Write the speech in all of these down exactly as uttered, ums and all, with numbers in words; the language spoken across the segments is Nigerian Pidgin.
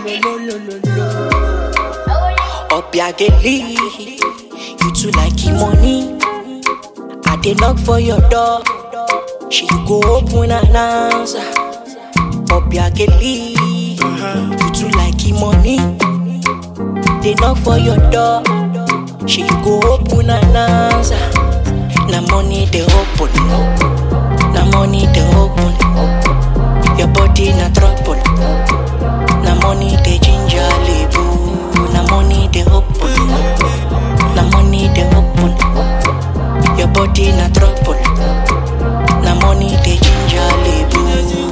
lo lo lo lo. Obiageli, you too like money. I dey knock for your door, she go open and answer. Obiageli, you too like money. They knock for your door, she go open and answer. Na money they open, na money they open. Your body na trouble, na money they ginger label. Na money they open, na money they open. Your body na trouble, na money they ginger label.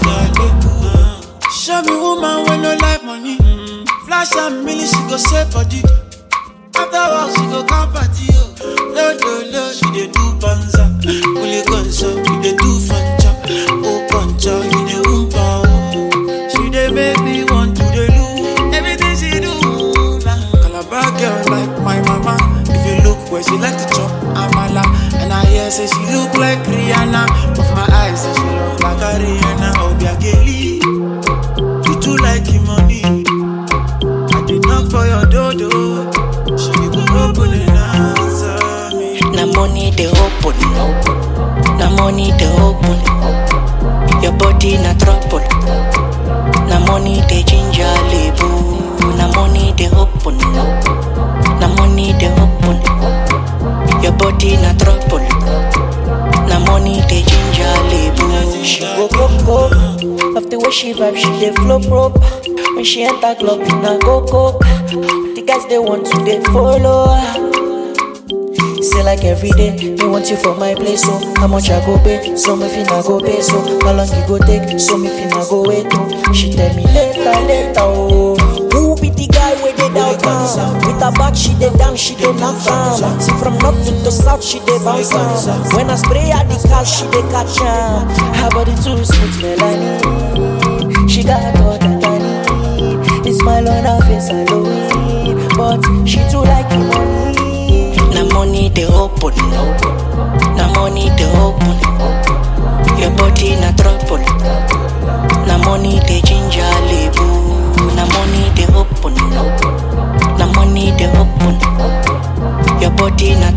Show me woman when no like money. Flash and million, she go save body. After work, she go come party. No, no, no, she dey do banza. Only gunsa, she dey do fanja. Oh, concha, you dey umpa. She dey make me want to dey do everything she do. Calabar girl like my mama. If you look where she like to chop amala, and I hear say she look like Rihanna. With my eyes, say she look like a Rihanna. Obiageli, you too like him money. I did knock for your dodo. She go open and answer me. Na money they open, na money they open. Your body na trouble, na money they ginger label. Na money they open, na money they open. Your body na trouble, na money they ginger label. She go go go, of the way she vibe, she dey flow probe. When she enter club, in a go go. The guys they want to they follow her. Say like every day, me want you for my place. So how much I go pay? So me finna go pay. So how long you go take? So me finna go wait. Oh. She tell me later, later. Oh, who be the guy where they downtown? With her back, she dey down, she dey knock down. See from north to the south, she dey bounce down. When I spray her the car, she dey catch on. Her body too smooth, Melanie. She got all that I need. The smile on her face, I know it. But she too like money. Na money they open, na money they open. Your body na trouble, na money they ginger label. Na money they open, na money they open. Your body na